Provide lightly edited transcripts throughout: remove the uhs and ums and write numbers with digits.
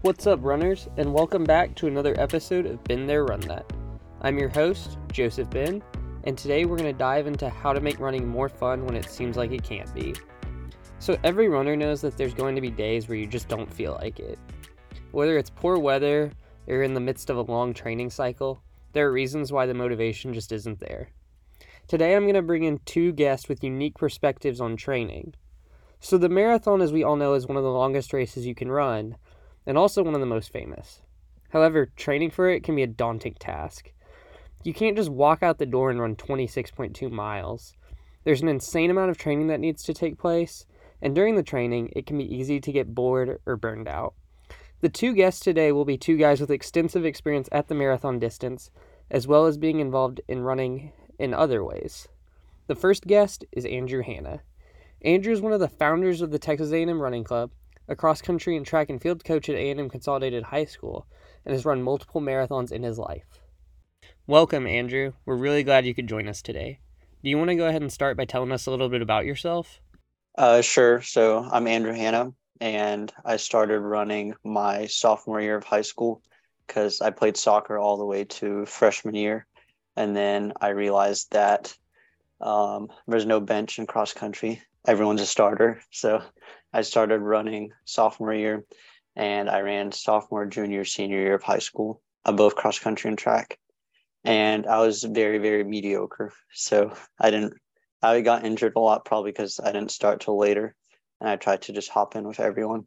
What's up, runners, and welcome back to another episode of Been There, Run That. I'm your host, Joseph Ben, and today we're going to dive into how to make running more fun when it seems like it can't be. So every runner knows that there's going to be days where you just don't feel like it. Whether it's poor weather or in the midst of a long training cycle, there are reasons why the motivation just isn't there. Today I'm going to bring in two guests with unique perspectives on training. So the marathon, as we all know, is one of the longest races you can run, and also one of the most famous. However, training for it can be a daunting task. You can't just walk out the door and run 26.2 miles. There's an insane amount of training that needs to take place, and during the training, it can be easy to get bored or burned out. The two guests today will be two guys with extensive experience at the marathon distance, as well as being involved in running in other ways. The first guest is Andrew Hanna. Andrew is one of the founders of the Texas A&M Running Club, a cross-country and track and field coach at A&M Consolidated High School, and has run multiple marathons in his life. Welcome, Andrew. We're really glad you could join us today. Do you want to go ahead and start by telling us a little bit about yourself? Sure. So I'm Andrew Hanna, and I started running my sophomore year of high school because I played soccer all the way to freshman year. And then I realized that there's no bench in cross country. Everyone's a starter. So I started running sophomore year, and I ran sophomore, junior, senior year of high school, both cross country and track. And I was very, very mediocre. So I got injured a lot, probably because I didn't start till later, and I tried to just hop in with everyone.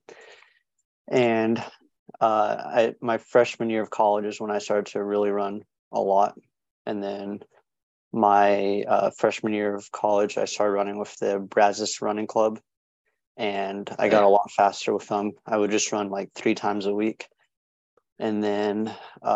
And my freshman year of college is when I started to really run a lot. And then my freshman year of college, I started running with the Brazos Running Club, and I got a lot faster with them. I would just run like 3 times a week. And then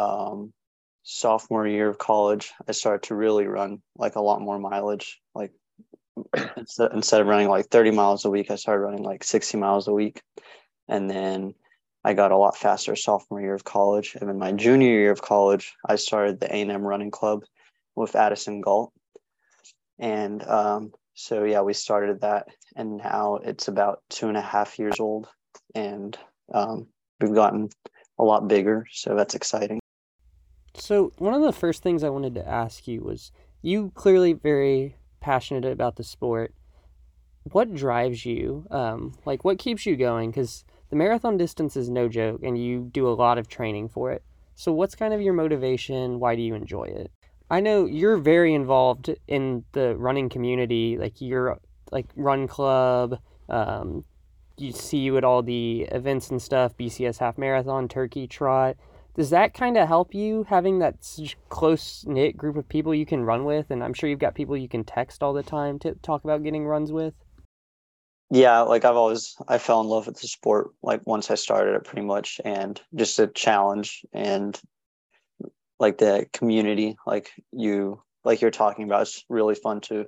sophomore year of college, I started to really run like a lot more mileage. Like instead of running like 30 miles a week, I started running like 60 miles a week. And then I got a lot faster sophomore year of college. And then my junior year of college, I started the A&M Running Club with Addison Galt. And so, yeah, we started that. And now it's about 2.5 years old. And we've gotten a lot bigger. So that's exciting. So one of the first things I wanted to ask you was, you clearly very passionate about the sport. What drives you? What keeps you going? Because the marathon distance is no joke, and you do a lot of training for it. So what's kind of your motivation? Why do you enjoy it? I know you're very involved in the running community, like your run club. You see you at all the events and stuff, BCS Half Marathon, Turkey Trot. Does that kind of help you, having that such close-knit group of people you can run with? And I'm sure you've got people you can text all the time to talk about getting runs with. Yeah, like I fell in love with the sport like once I started it, pretty much, and just a challenge and like the community, you're talking about, it's really fun to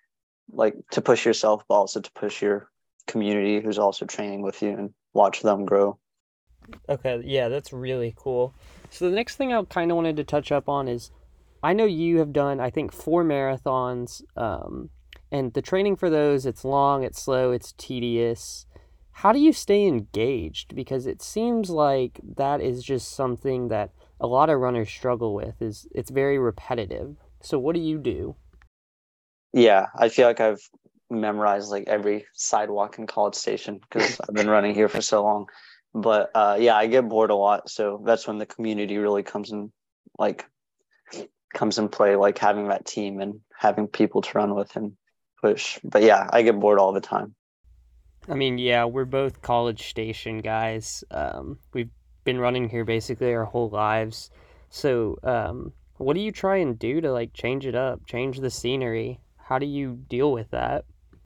push yourself, but also to push your community who's also training with you and watch them grow. Okay, yeah, that's really cool. So the next thing I kind of wanted to touch up on is, I know you have done, I think, 4 marathons, and the training for those, it's long, it's slow, it's tedious. How do you stay engaged? Because it seems like that is just something that a lot of runners struggle with, is it's very repetitive. So what do you do? Yeah, I feel like I've memorized like every sidewalk in College Station because I've been running here for so long. But yeah, I get bored a lot, so that's when the community really like comes in play, like having that team and having people to run with and push. But yeah, I get bored all the time. I mean, yeah, we're both College Station guys. We've been running here basically our whole lives. So, what do you try and do to change it up, change the scenery? How do you deal with that?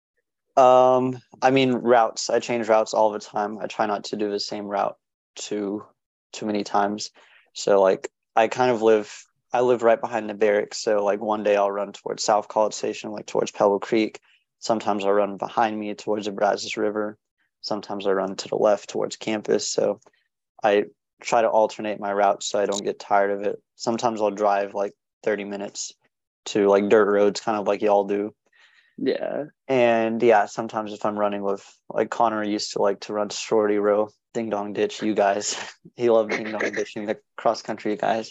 I mean, routes. I change routes all the time. I try not to do the same route too many times. So I live right behind the barracks. So like one day I'll run towards South College Station, like towards Pebble Creek. Sometimes I run behind me towards the Brazos River. Sometimes I run to the left towards campus. So I try to alternate my routes so I don't get tired of it. Sometimes I'll drive like 30 minutes to like dirt roads, kind of like y'all do. Yeah. And yeah, sometimes if I'm running with like Connor used to like to run sorority row, ding dong ditch, you guys. He loved ding dong ditching the cross country guys.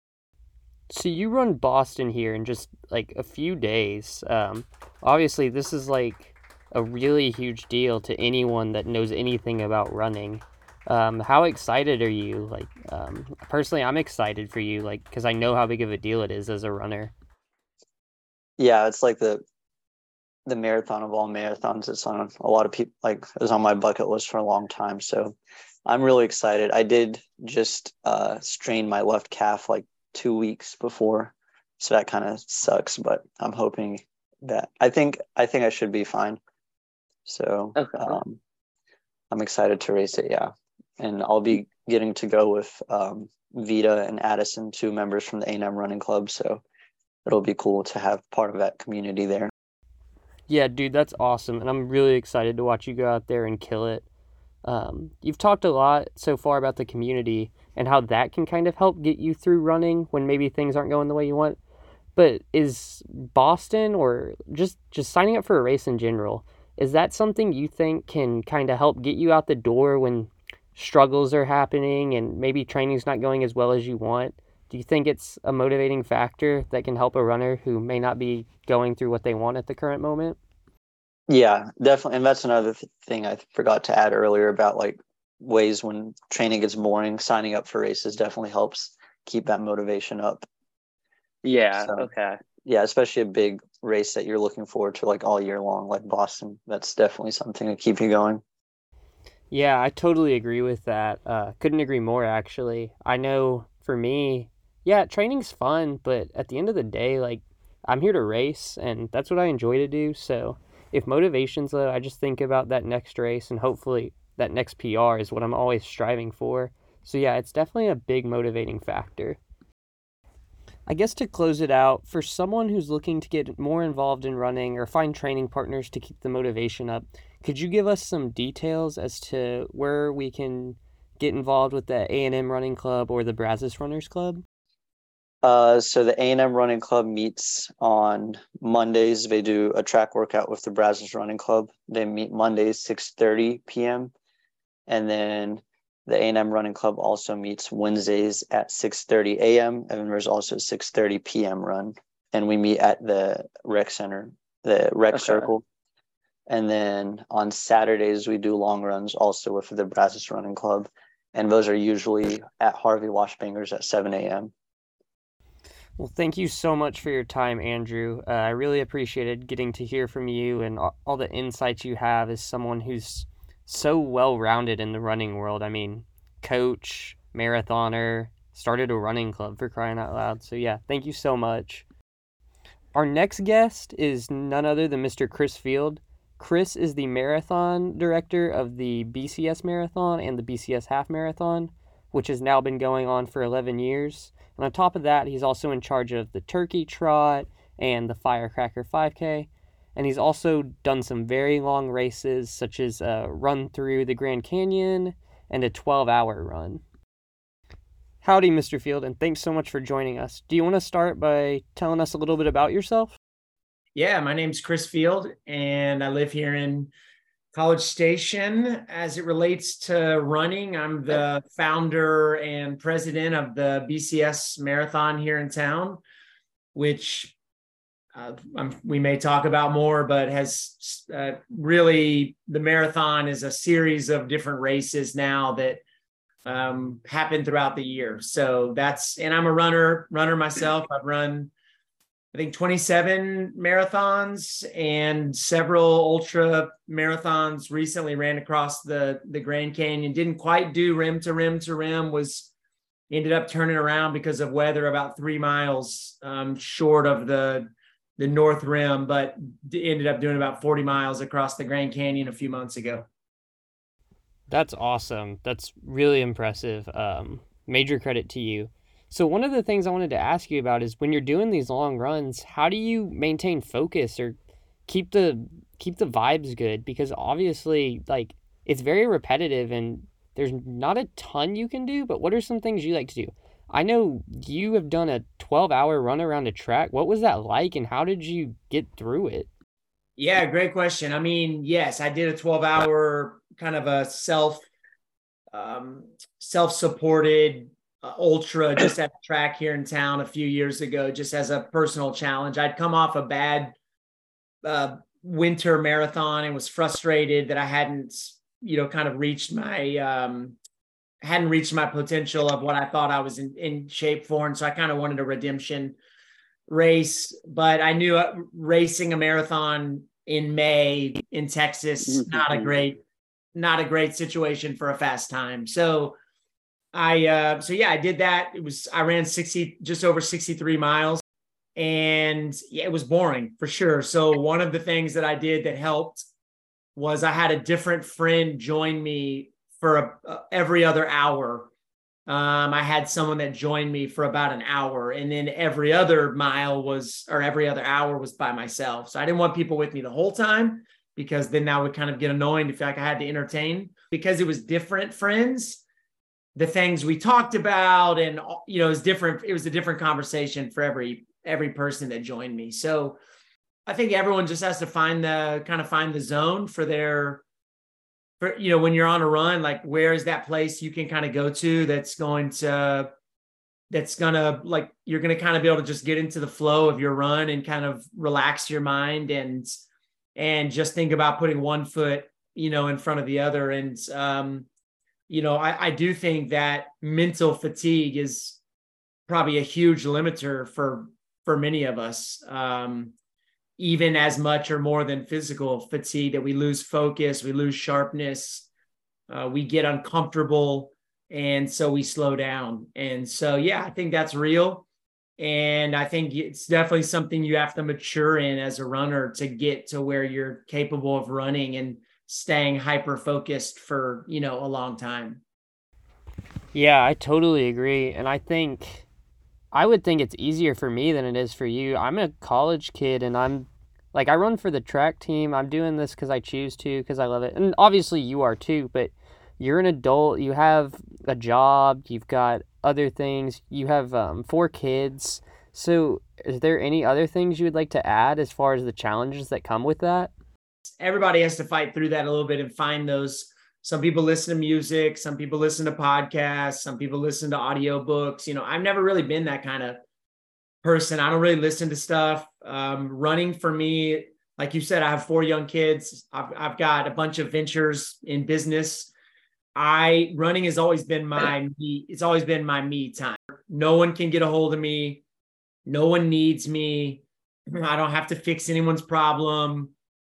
So you run Boston here in just like a few days. Obviously, this is like a really huge deal to anyone that knows anything about running. How excited are you? Like, personally, I'm excited for you, like, because I know how big of a deal it is as a runner. Yeah, it's like the marathon of all marathons. It's on a lot of people like it's on my bucket list for a long time. So I'm really excited. I did just strain my left calf like 2 weeks before, so that kind of sucks. But I'm hoping that I think I should be fine. So Okay. I'm excited to race it. Yeah, and I'll be getting to go with Vita and Addison, two members from the A&M Running Club. So it'll be cool to have part of that community there. Yeah, dude, that's awesome, and I'm really excited to watch you go out there and kill it. You've talked a lot so far about the community and how that can kind of help get you through running when maybe things aren't going the way you want. But is Boston or just signing up for a race in general, is that something you think can kind of help get you out the door when struggles are happening and maybe training's not going as well as you want? Do you think it's a motivating factor that can help a runner who may not be going through what they want at the current moment? Yeah, definitely. And that's another thing I forgot to add earlier about like ways when training gets boring, signing up for races definitely helps keep that motivation up. Yeah. So, Okay. yeah, especially a big race that you're looking forward to like all year long, like Boston. That's definitely something to keep you going. Yeah, I totally agree with that. Couldn't agree more, actually. I know for me, yeah, training's fun, but at the end of the day, like, I'm here to race, and that's what I enjoy to do. So if motivation's low, I just think about that next race, and hopefully that next PR is what I'm always striving for. So yeah, it's definitely a big motivating factor. I guess to close it out, for someone who's looking to get more involved in running or find training partners to keep the motivation up, could you give us some details as to where we can get involved with the A&M Running Club or the Brazos Runners Club? So the A&M Running Club meets on Mondays. They do a track workout with the Brazos Running Club. They meet Mondays 6:30 p.m. And then the A&M Running Club also meets Wednesdays at 6:30 a.m. And there's also a 6:30 p.m. run. And we meet at the rec center, the rec Okay. circle. And then on Saturdays, we do long runs also with the Brazos Running Club. And those are usually at Harvey Washbangers at 7 a.m. Well, thank you so much for your time, Andrew. I really appreciated getting to hear from you and all the insights you have as someone who's so well rounded in the running world. I mean, coach, marathoner, started a running club for crying out loud. So, yeah, thank you so much. Our next guest is none other than Mr. Chris Field. Chris is the marathon director of the BCS Marathon and the BCS Half Marathon, which has now been going on for 11 years. And on top of that, he's also in charge of the Turkey Trot and the Firecracker 5K. And he's also done some very long races, such as a run through the Grand Canyon and a 12-hour run. Howdy, Mr. Field, and thanks so much for joining us. Do you want to start by telling us a little bit about yourself? Yeah, my name's Chris Field, and I live here in College Station. As it relates to running, I'm the founder and president of the BCS Marathon here in town, which we may talk about more, but has really, the marathon is a series of different races now that happen throughout the year. So and I'm a runner myself. I've run, I think, 27 marathons and several ultra marathons. Recently ran across the Grand Canyon. Didn't quite do rim to rim to rim, ended up turning around because of weather about 3 miles short of the North Rim, but ended up doing about 40 miles across the Grand Canyon a few months ago. That's awesome. That's really impressive. Major credit to you. So one of the things I wanted to ask you about is when you're doing these long runs, how do you maintain focus or keep the vibes good? Because obviously, like, it's very repetitive and there's not a ton you can do. But what are some things you like to do? I know you have done a 12-hour run around a track. What was that like, and how did you get through it? Yeah, great question. I mean, yes, I did a 12-hour kind of a self-supported ultra just at the track here in town a few years ago, just as a personal challenge. I'd come off a bad winter marathon and was frustrated that I hadn't, kind of reached my hadn't reached my potential of what I thought I was in shape for. And so I kind of wanted a redemption race, but I knew racing a marathon in May in Texas, not a great situation for a fast time. So I did that. I ran just over 63 miles, and yeah, it was boring for sure. So one of the things that I did that helped was I had a different friend join me for every other hour. I had someone that joined me for about an hour, and then every other hour was by myself. So I didn't want people with me the whole time, because then that would kind of get annoying to feel like I had to entertain. Because it was different friends, the things we talked about, and it was different. It was a different conversation for every person that joined me. So I think everyone just has to find the zone for when you're on a run, like where is that place you can kind of go to that's gonna like, you're going to kind of be able to just get into the flow of your run and kind of relax your mind and just think about putting one foot, in front of the other. And, I do think that mental fatigue is probably a huge limiter for many of us. Even as much or more than physical fatigue, that we lose focus, we lose sharpness, we get uncomfortable, and so we slow down. And so, yeah, I think that's real. And I think it's definitely something you have to mature in as a runner to get to where you're capable of running and staying hyper-focused for, a long time. Yeah, I totally agree. And I would think it's easier for me than it is for you. I'm a college kid, and I run for the track team. I'm doing this because I choose to, because I love it. And obviously you are too, but you're an adult. You have a job. You've got other things. You have 4 kids. So is there any other things you would like to add as far as the challenges that come with that? Everybody has to fight through that a little bit and find those. Some people listen to music. Some people listen to podcasts. Some people listen to audiobooks. I've never really been that kind of person. I don't really listen to stuff. Running for me, like you said, I have 4 young kids. I've got a bunch of ventures in business. Running has always been it's always been my me time. No one can get a hold of me. No one needs me. I don't have to fix anyone's problem,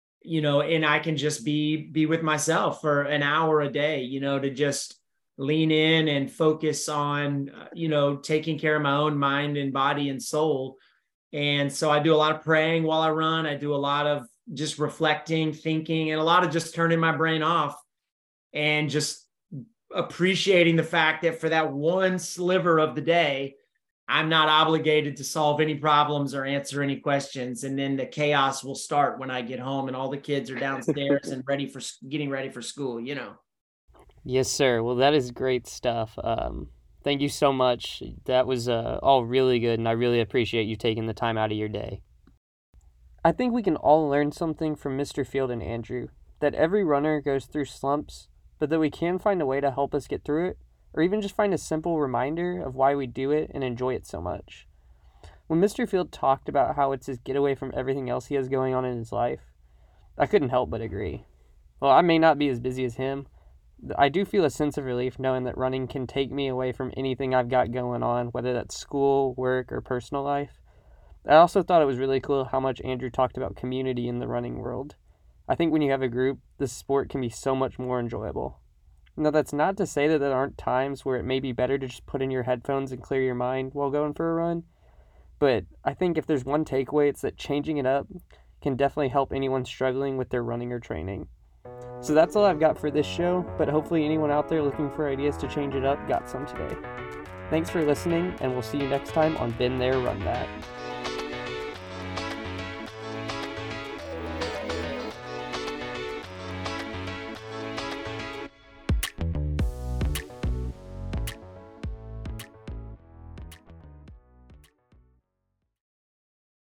and I can just be with myself for an hour a day, to just lean in and focus on, taking care of my own mind and body and soul. And so I do a lot of praying while I run. I do a lot of just reflecting, thinking, and a lot of just turning my brain off and just appreciating the fact that for that one sliver of the day, I'm not obligated to solve any problems or answer any questions. And then the chaos will start when I get home and all the kids are downstairs and getting ready for school, Yes, sir. Well, that is great stuff. Thank you so much. That was all really good, and I really appreciate you taking the time out of your day. I think we can all learn something from Mr. Field and Andrew, that every runner goes through slumps, but that we can find a way to help us get through it, or even just find a simple reminder of why we do it and enjoy it so much. When Mr. Field talked about how it's his getaway from everything else he has going on in his life, I couldn't help but agree. While I may not be as busy as him, I do feel a sense of relief knowing that running can take me away from anything I've got going on, whether that's school, work, or personal life. I also thought it was really cool how much Andrew talked about community in the running world. I think when you have a group, this sport can be so much more enjoyable. Now, that's not to say that there aren't times where it may be better to just put in your headphones and clear your mind while going for a run, but I think if there's one takeaway, it's that changing it up can definitely help anyone struggling with their running or training. So that's all I've got for this show, but hopefully anyone out there looking for ideas to change it up got some today. Thanks for listening, and we'll see you next time on Been There, Run That.